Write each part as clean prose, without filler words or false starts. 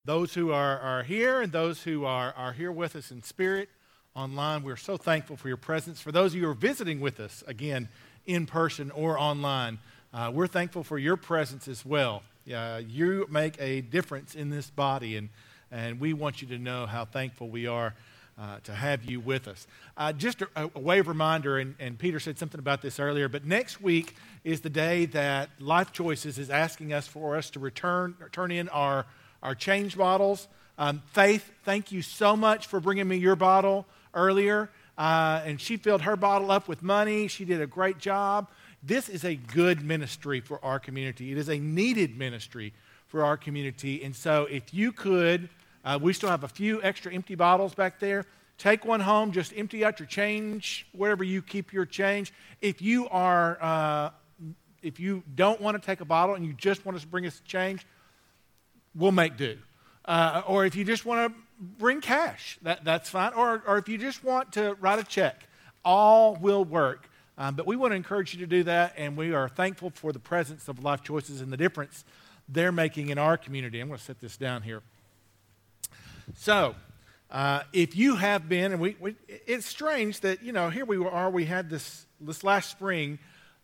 Those who are here and those who are here with us in spirit online, we're so thankful for your presence. For those of you who are visiting with us, again, in person or online, we're thankful for your presence as well. You make a difference in this body, and we want you to know how thankful we are to have you with us. Just a way of reminder, and Peter said something about this earlier, but next week is the day that Life Choices is asking us for us to turn in our change bottles. Faith, thank you so much for bringing me your bottle earlier. And she filled her bottle up with money. She did a great job. This is a good ministry for our community. It is a needed ministry for our community. And so if you could, we still have a few extra empty bottles back there. Take one home, just empty out your change, wherever you keep your change. If you don't want to take a bottle and you just want us to bring us change, we'll make do. Or if you just want to bring cash, that's fine. Or if you just want to write a check, all will work. But we want to encourage you to do that, and we are thankful for the presence of Life Choices and the difference they're making in our community. I'm going to set this down here. So, if you have been, and it's strange that, here we had this last spring,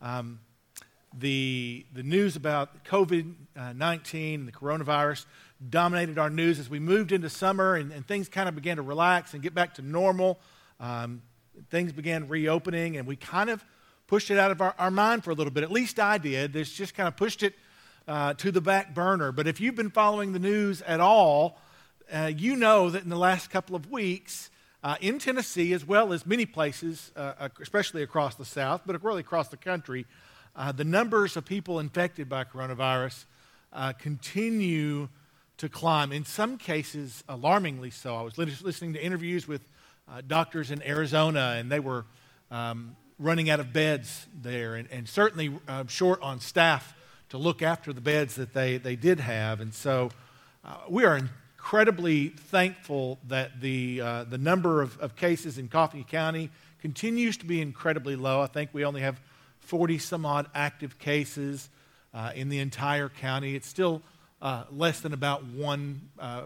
the news about COVID-19 and the coronavirus dominated our news as we moved into summer and things kind of began to relax and get back to normal. Things began reopening, and we kind of pushed it out of our mind for a little bit. At least I did. This just kind of pushed it to the back burner. But if you've been following the news at all, you know that in the last couple of weeks, in Tennessee, as well as many places, especially across the South, but really across the country, the numbers of people infected by coronavirus continue to climb, in some cases alarmingly so. I was listening to interviews with doctors in Arizona, and they were running out of beds there and certainly short on staff to look after the beds that they did have. And so we are incredibly thankful that the number of cases in Coffee County continues to be incredibly low. I think we only have 40 some odd active cases in the entire county. It's still less than about one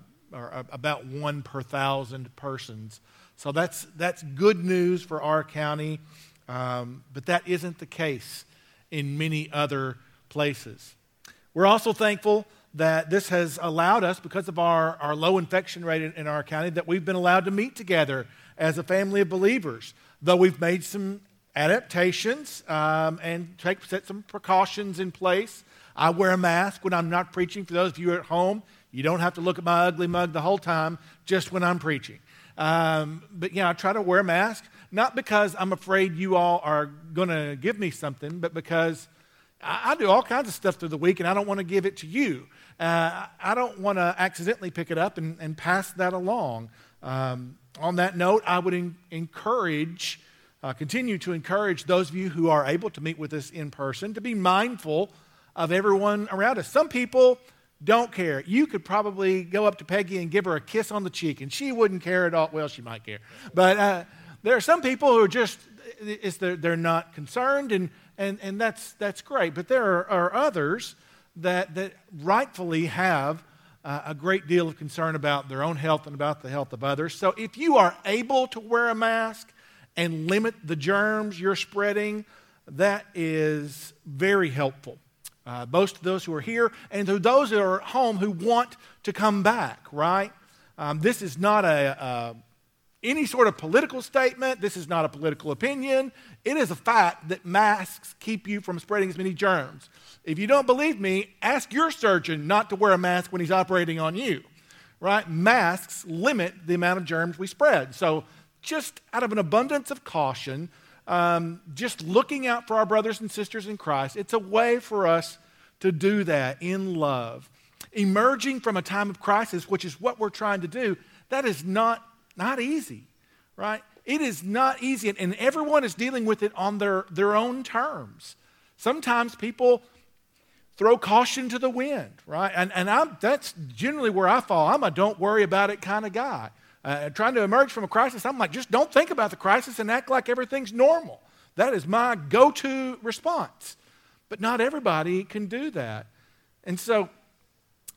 per 1,000 persons. So that's good news for our county, but that isn't the case in many other places. We're also thankful that this has allowed us, because of our low infection rate in our county, that we've been allowed to meet together as a family of believers, though we've made some adaptations and set some precautions in place. I wear a mask when I'm not preaching. For those of you at home, you don't have to look at my ugly mug the whole time, just when I'm preaching. But I try to wear a mask, not because I'm afraid you all are going to give me something, but because I do all kinds of stuff through the week, and I don't want to give it to you. I don't want to accidentally pick it up and pass that along. On that note, I would continue to encourage those of you who are able to meet with us in person to be mindful of everyone around us. Some people don't care. You could probably go up to Peggy and give her a kiss on the cheek, and she wouldn't care at all. Well, she might care. But there are some people who are just, they're not concerned, and that's great. But there are others that rightfully have a great deal of concern about their own health and about the health of others. So if you are able to wear a mask and limit the germs you're spreading, that is very helpful. Both to those who are here and to those that are at home who want to come back, right? This is not any sort of political statement. This is not a political opinion. It is a fact that masks keep you from spreading as many germs. If you don't believe me, ask your surgeon not to wear a mask when he's operating on you, right? Masks limit the amount of germs we spread. So just out of an abundance of caution, just looking out for our brothers and sisters in Christ, it's a way for us to do that in love. Emerging from a time of crisis, which is what we're trying to do, that is not easy, right? It is not easy, and everyone is dealing with it on their own terms. Sometimes people throw caution to the wind, right? And that's generally where I fall. I'm a don't worry about it kind of guy. Trying to emerge from a crisis, I'm like, just don't think about the crisis and act like everything's normal. That is my go-to response. But not everybody can do that. And so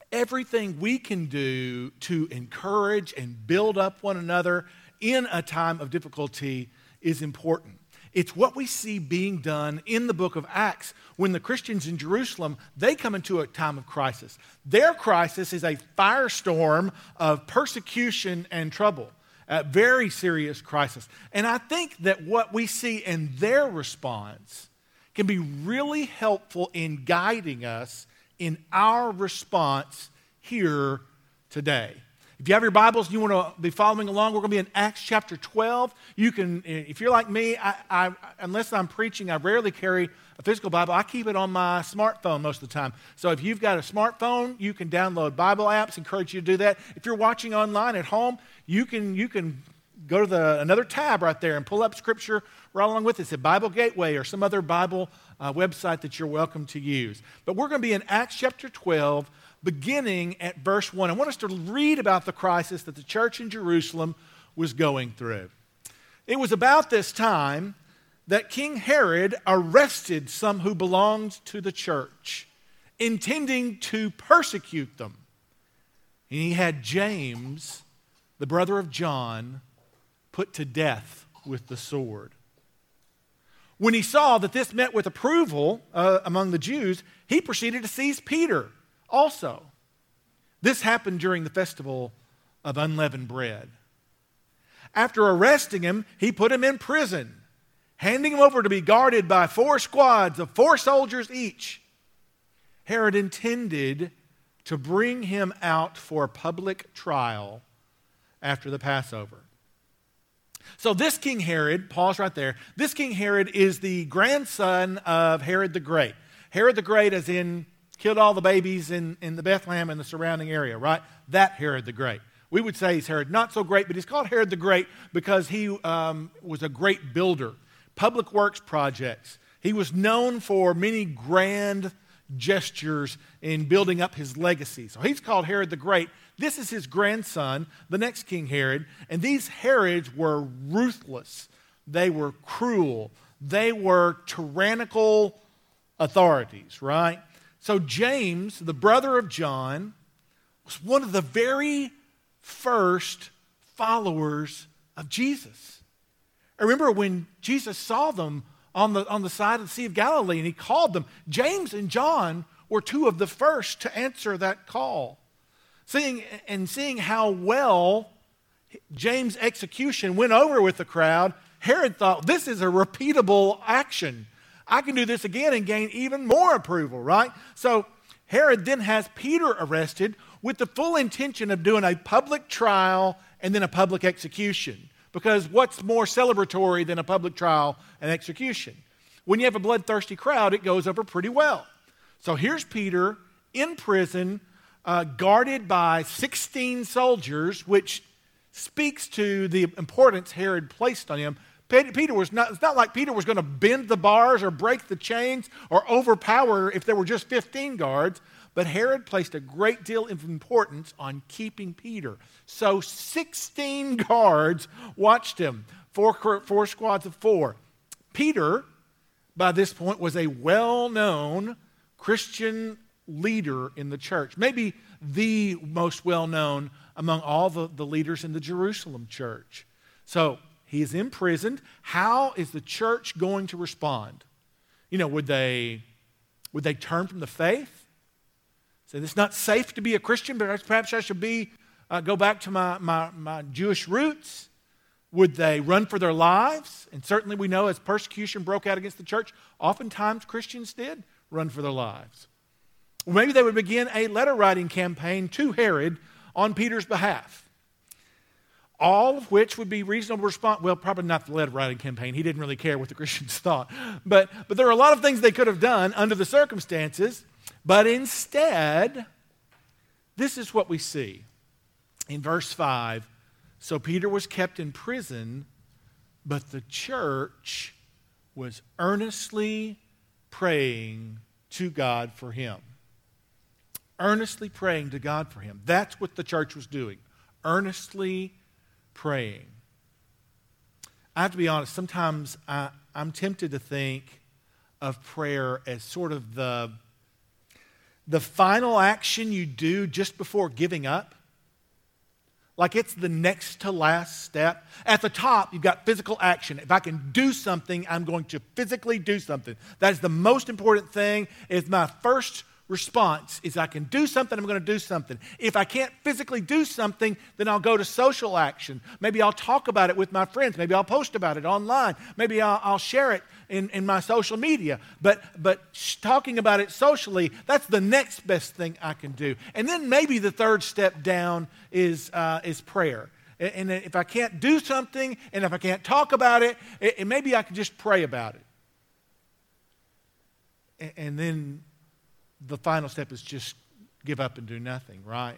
everything we can do to encourage and build up one another in a time of difficulty is important. It's what we see being done in the book of Acts when the Christians in Jerusalem, they come into a time of crisis. Their crisis is a firestorm of persecution and trouble, a very serious crisis. And I think that what we see in their response can be really helpful in guiding us in our response here today. If you have your Bibles and you want to be following along, we're going to be in Acts chapter 12. You can, if you're like me, unless I'm preaching, I rarely carry a physical Bible. I keep it on my smartphone most of the time. So if you've got a smartphone, you can download Bible apps. Encourage you to do that. If you're watching online at home, you can go to another tab right there and pull up Scripture right along with it. It's at Bible Gateway or some other Bible website that you're welcome to use. But we're going to be in Acts chapter 12, beginning at verse 1. I want us to read about the crisis that the church in Jerusalem was going through. It was about this time that King Herod arrested some who belonged to the church, intending to persecute them. And he had James, the brother of John, put to death with the sword. When he saw that this met with approval among the Jews, he proceeded to seize Peter also. This happened during the festival of unleavened bread. After arresting him, he put him in prison, handing him over to be guarded by 4 squads of 4 soldiers each. Herod intended to bring him out for a public trial after the Passover. So this King Herod, pause right there, this King Herod is the grandson of Herod the Great. Herod the Great as in killed all the babies in the Bethlehem and the surrounding area, right? That Herod the Great. We would say he's Herod not so great, but he's called Herod the Great because he was a great builder, public works projects. He was known for many grand gestures in building up his legacy. So he's called Herod the Great. This is his grandson, the next King Herod, and these Herods were ruthless. They were cruel. They were tyrannical authorities, right? So James, the brother of John, was one of the very first followers of Jesus. I remember when Jesus saw them on the side of the Sea of Galilee and he called them, James and John were 2 of the first to answer that call. Seeing how well James' execution went over with the crowd, Herod thought, this is a repeatable action. I can do this again and gain even more approval, right? So Herod then has Peter arrested with the full intention of doing a public trial and then a public execution. Because what's more celebratory than a public trial and execution? When you have a bloodthirsty crowd, it goes over pretty well. So here's Peter in prison, guarded by 16 soldiers, which speaks to the importance Herod placed on him. It's not like Peter was going to bend the bars or break the chains or overpower if there were just 15 guards, but Herod placed a great deal of importance on keeping Peter. So 16 guards watched him, 4 squads of 4. Peter, by this point, was a well-known Christian leader in the church, maybe the most well-known among all the leaders in the Jerusalem church. So he is imprisoned. How is the church going to respond? Would they turn from the faith? Say, it's not safe to be a Christian, but perhaps I should go back to my Jewish roots. Would they run for their lives? And certainly we know as persecution broke out against the church, oftentimes Christians did run for their lives. Or maybe they would begin a letter-writing campaign to Herod on Peter's behalf. All of which would be reasonable response. Well, probably not the letter-writing campaign. He didn't really care what the Christians thought. But there are a lot of things they could have done under the circumstances. But instead, this is what we see. In verse 5, so Peter was kept in prison, but the church was earnestly praying to God for him. Earnestly praying to God for him. That's what the church was doing. Earnestly praying. I have to be honest, sometimes I'm tempted to think of prayer as sort of the the final action you do just before giving up. Like it's the next to last step. At the top, you've got physical action. If I can do something, I'm going to physically do something. That is the most important thing. It's my first response is I can do something, I'm going to do something. If I can't physically do something, then I'll go to social action. Maybe I'll talk about it with my friends. Maybe I'll post about it online. Maybe I'll share it in my social media. But talking about it socially, that's the next best thing I can do. And then maybe the third step down is prayer. And if I can't do something, and if I can't talk about it, maybe I can just pray about it. And then the final step is just give up and do nothing, right?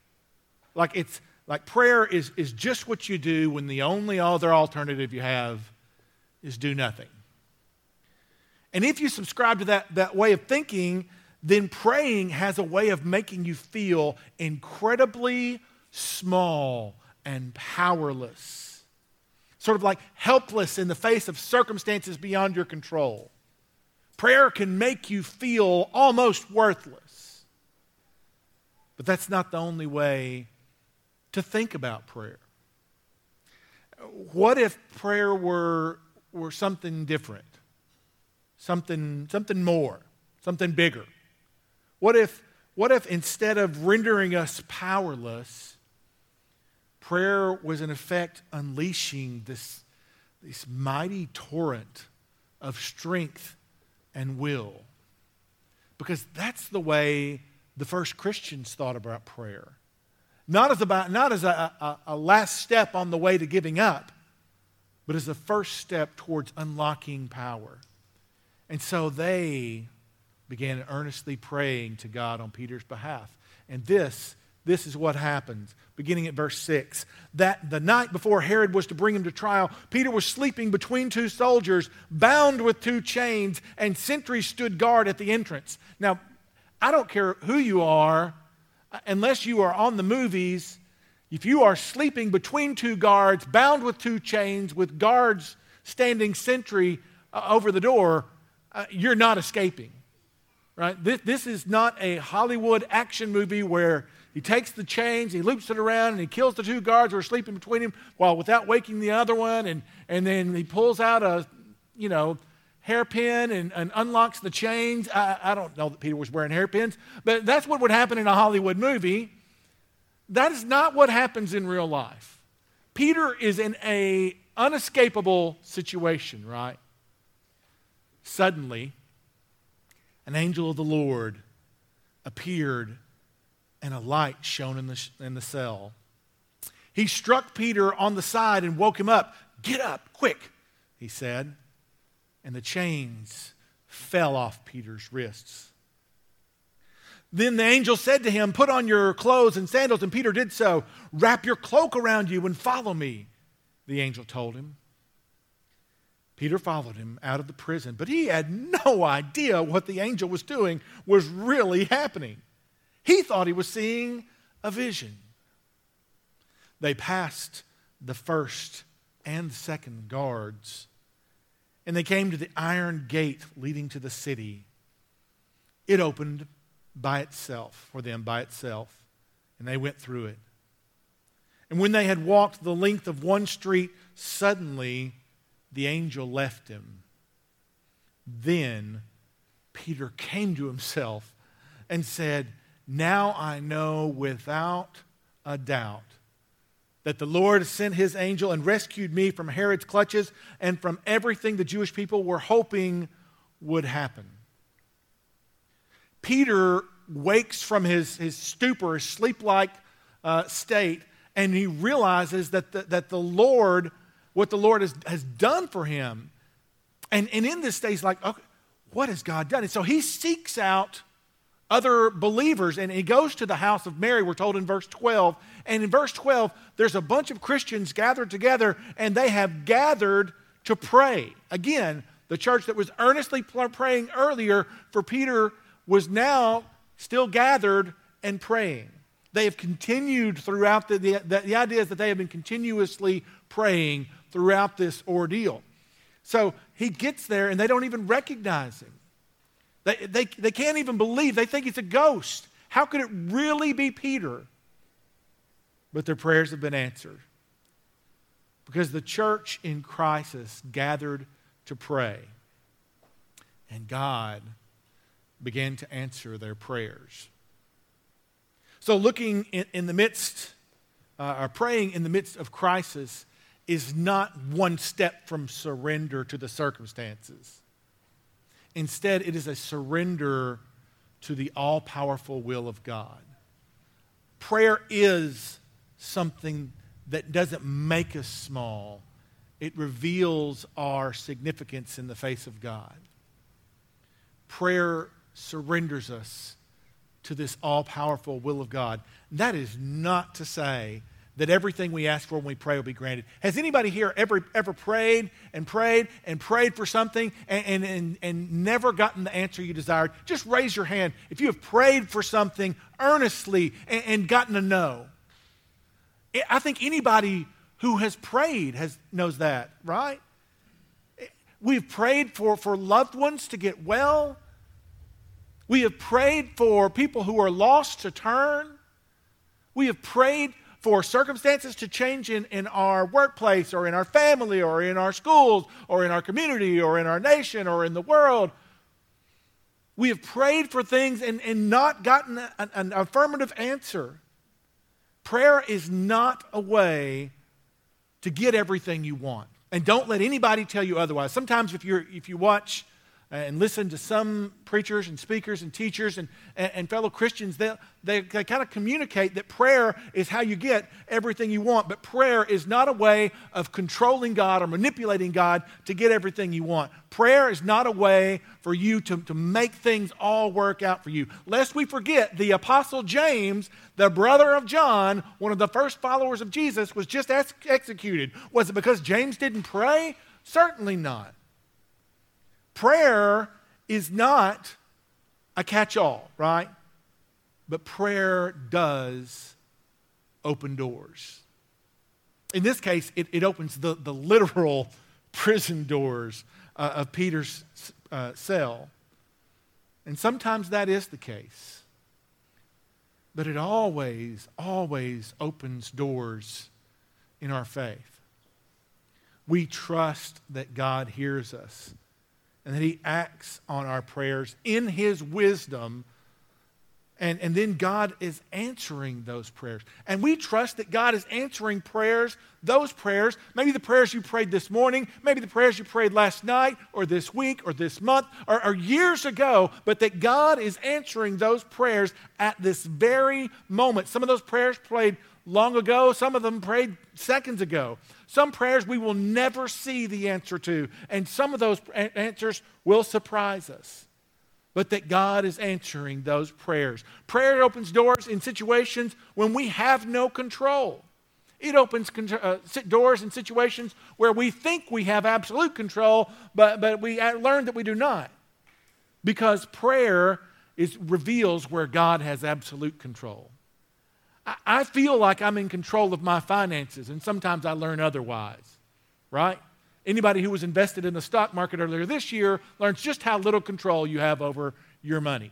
Like prayer is just what you do when the only other alternative you have is do nothing. And if you subscribe to that way of thinking, then praying has a way of making you feel incredibly small and powerless. Sort of like helpless in the face of circumstances beyond your control. Prayer can make you feel almost worthless. But that's not the only way to think about prayer. What if prayer were something different? Something more, something bigger? What if instead of rendering us powerless, prayer was in effect unleashing this mighty torrent of strength and will? Because that's the way the first Christians thought about prayer. Not as a last step on the way to giving up, but as a first step towards unlocking power. And so they began earnestly praying to God on Peter's behalf. And this is what happens, beginning at verse 6. That the night before Herod was to bring him to trial, Peter was sleeping between two soldiers, bound with two chains, and sentries stood guard at the entrance. Now, I don't care who you are, unless you are on the movies, if you are sleeping between two guards, bound with two chains, with guards standing sentry over the door, you're not escaping. Right? This is not a Hollywood action movie where he takes the chains, he loops it around, and he kills the two guards who are sleeping between him while without waking the other one, and then he pulls out a, hairpin and unlocks the chains. I don't know that Peter was wearing hairpins, but that's what would happen in a Hollywood movie. That is not what happens in real life. Peter is in an unescapable situation, right? Suddenly, an angel of the Lord appeared, and a light shone in the cell. He struck Peter on the side and woke him up. "Get up, quick," he said. And the chains fell off Peter's wrists. Then the angel said to him, "Put on your clothes and sandals," and Peter did so. "Wrap your cloak around you and follow me," the angel told him. Peter followed him out of the prison, but he had no idea what the angel was doing was really happening. He thought he was seeing a vision. They passed the first and second guards, and they came to the iron gate leading to the city. It opened for them by itself, and they went through it. And when they had walked the length of one street, suddenly the angel left him. Then Peter came to himself and said, "Now I know without a doubt that the Lord sent his angel and rescued me from Herod's clutches and from everything the Jewish people were hoping would happen." Peter wakes from his stupor, his sleep-like state, and he realizes that the Lord, what the Lord has done for him. And in this state, he's like, okay, what has God done? And so he seeks out other believers, and he goes to the house of Mary, we're told in verse 12. And in verse 12, there's a bunch of Christians gathered together, and they have gathered to pray. Again, the church that was earnestly praying earlier for Peter was now still gathered and praying. They have continued throughout, the idea is that they have been continuously praying throughout this ordeal. So he gets there, and they don't even recognize him. They can't even believe. They think it's a ghost. How could it really be Peter? But their prayers have been answered. Because the church in crisis gathered to pray. And God began to answer their prayers. So looking in the midst, or praying in the midst of crisis is not one step from surrender to the circumstances. Instead, it is a surrender to the all-powerful will of God. Prayer is something that doesn't make us small. It reveals our significance in the face of God. Prayer surrenders us to this all-powerful will of God. That is not to say that everything we ask for when we pray will be granted. Has anybody here ever prayed and prayed and prayed for something and never gotten the answer you desired? Just raise your hand if you have prayed for something earnestly and gotten a no. I think anybody who has prayed knows that, right? We've prayed for loved ones to get well. We have prayed for people who are lost to turn. We have prayed for circumstances to change in our workplace or in our family or in our schools or in our community or in our nation or in the world. We have prayed for things and not gotten an affirmative answer. Prayer is not a way to get everything you want. And don't let anybody tell you otherwise. Sometimes if you watch and listen to some preachers and speakers and teachers and fellow Christians, they kind of communicate that prayer is how you get everything you want. But prayer is not a way of controlling God or manipulating God to get everything you want. Prayer is not a way for you to make things all work out for you. Lest we forget, the Apostle James, the brother of John, one of the first followers of Jesus, was just executed. Was it because James didn't pray? Certainly not. Prayer is not a catch-all, right? But prayer does open doors. In this case, it opens the literal prison doors of Peter's cell. And sometimes that is the case. But it always opens doors in our faith. We trust that God hears us and that He acts on our prayers in His wisdom. And then God is answering those prayers. And we trust that God is answering prayers, those prayers, maybe the prayers you prayed this morning, maybe the prayers you prayed last night or this week or this month or years ago, but that God is answering those prayers at this very moment. Some of those prayers prayed long ago, some of them prayed seconds ago. Some prayers we will never see the answer to, and some of those answers will surprise us. But that God is answering those prayers. Prayer opens doors in situations when we have no control. It opens doors in situations where we think we have absolute control, but we learn that we do not. Because prayer reveals where God has absolute control. I feel like I'm in control of my finances, and sometimes I learn otherwise, right? Anybody who was invested in the stock market earlier this year learns just how little control you have over your money.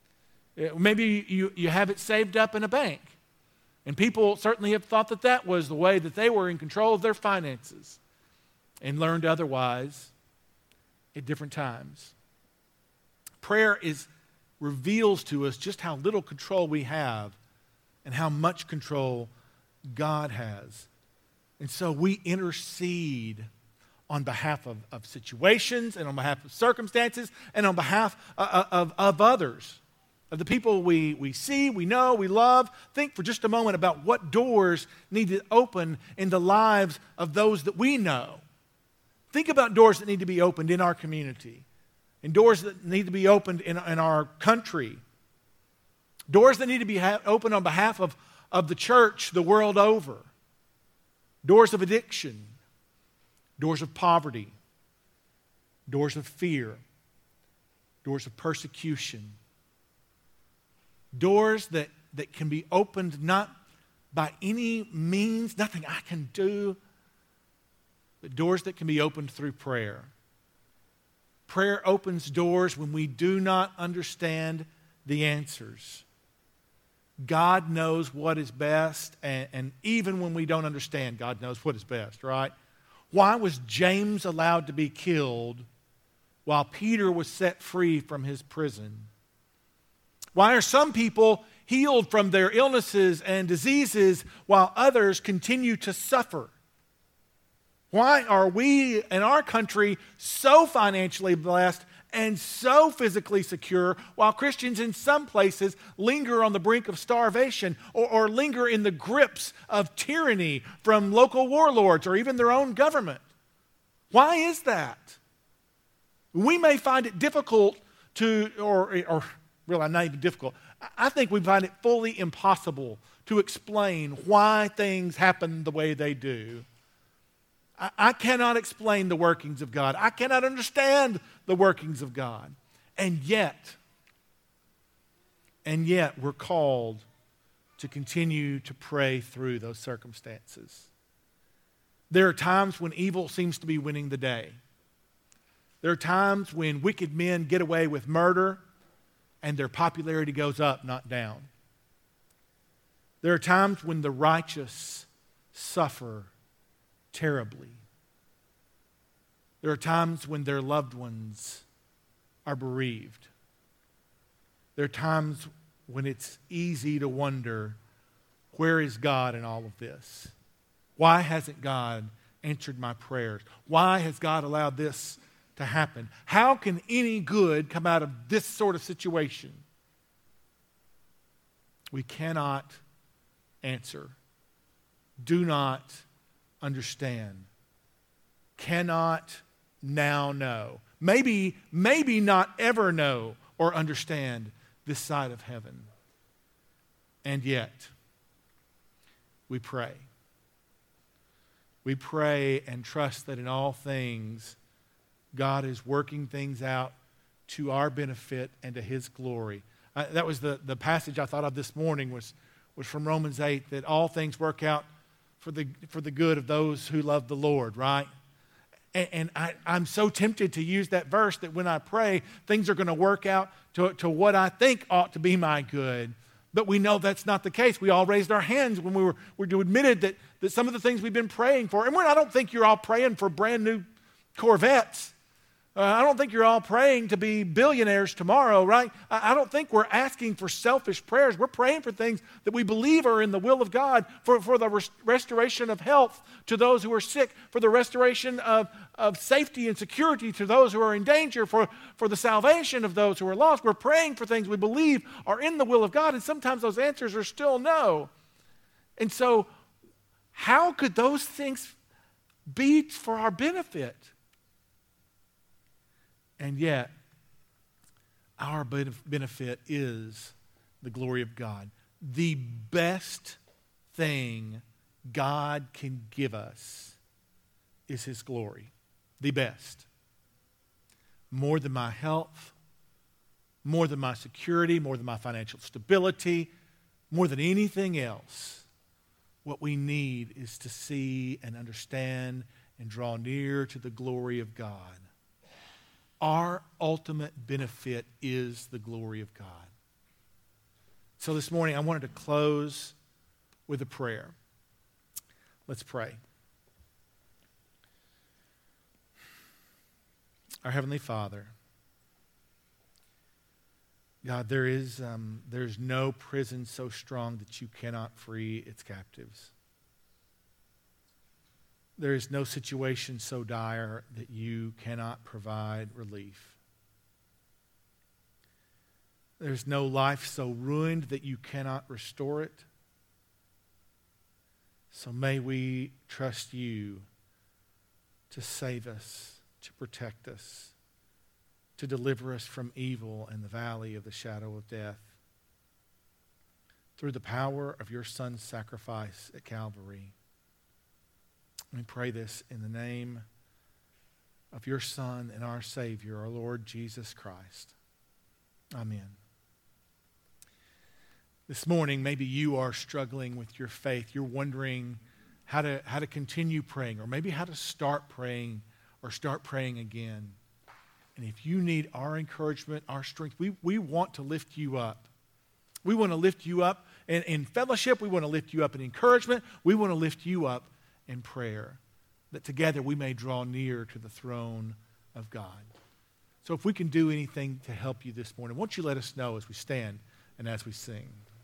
Maybe you have it saved up in a bank, and people certainly have thought that was the way that they were in control of their finances and learned otherwise at different times. Prayer reveals to us just how little control we have and how much control God has. And so we intercede on behalf of situations and on behalf of circumstances and on behalf of others, of the people we see, we know, we love. Think for just a moment about what doors need to open in the lives of those that we know. Think about doors that need to be opened in our community and doors that need to be opened in our country. Doors that need to be opened on behalf of the church the world over. Doors of addiction. Doors of poverty. Doors of fear. Doors of persecution. Doors that can be opened not by any means, nothing I can do, but doors that can be opened through prayer. Prayer opens doors when we do not understand the answers. God knows what is best, and even when we don't understand, God knows what is best, right? Why was James allowed to be killed while Peter was set free from his prison? Why are some people healed from their illnesses and diseases while others continue to suffer? Why are we in our country so financially blessed and so physically secure while Christians in some places linger on the brink of starvation or linger in the grips of tyranny from local warlords or even their own government? Why is that? We may find it difficult to, or really not even difficult, I think we find it fully impossible to explain why things happen the way they do. I cannot explain the workings of God. I cannot understand the workings of God. And yet we're called to continue to pray through those circumstances. There are times when evil seems to be winning the day. There are times when wicked men get away with murder and their popularity goes up, not down. There are times when the righteous suffer terribly. There are times when their loved ones are bereaved. There are times when it's easy to wonder, where is God in all of this? Why hasn't God answered my prayers? Why has God allowed this to happen? How can any good come out of this sort of situation? We cannot answer. Do not understand. Cannot now know. Maybe not ever know or understand this side of heaven. And yet, we pray. We pray and trust that in all things, God is working things out to our benefit and to His glory. That was the passage I thought of this morning was from Romans 8, that all things work out for the good of those who love the Lord, right? And I'm so tempted to use that verse that when I pray, things are going to work out to what I think ought to be my good. But we know that's not the case. We all raised our hands when we admitted that some of the things we've been praying for, and I don't think you're all praying for brand new Corvettes. I don't think you're all praying to be billionaires tomorrow, right? I don't think we're asking for selfish prayers. We're praying for things that we believe are in the will of God, for the restoration of health to those who are sick, for the restoration of safety and security to those who are in danger, for the salvation of those who are lost. We're praying for things we believe are in the will of God, and sometimes those answers are still no. And so, how could those things be for our benefit? And yet, our benefit is the glory of God. The best thing God can give us is His glory. The best. More than my health, more than my security, more than my financial stability, more than anything else, what we need is to see and understand and draw near to the glory of God. Our ultimate benefit is the glory of God. So this morning I wanted to close with a prayer. Let's pray. Our Heavenly Father, God, there's no prison so strong that you cannot free its captives. There is no situation so dire that you cannot provide relief. There's no life so ruined that you cannot restore it. So may we trust you to save us, to protect us, to deliver us from evil and the valley of the shadow of death. Through the power of your Son's sacrifice at Calvary. We pray this in the name of your Son and our Savior, our Lord Jesus Christ. Amen. This morning, maybe you are struggling with your faith. You're wondering how to continue praying, or maybe how to start praying or start praying again. And if you need our encouragement, our strength, we want to lift you up. We want to lift you up in fellowship. We want to lift you up in encouragement. We want to lift you up in prayer, that together we may draw near to the throne of God. So if we can do anything to help you this morning, won't you let us know as we stand and as we sing?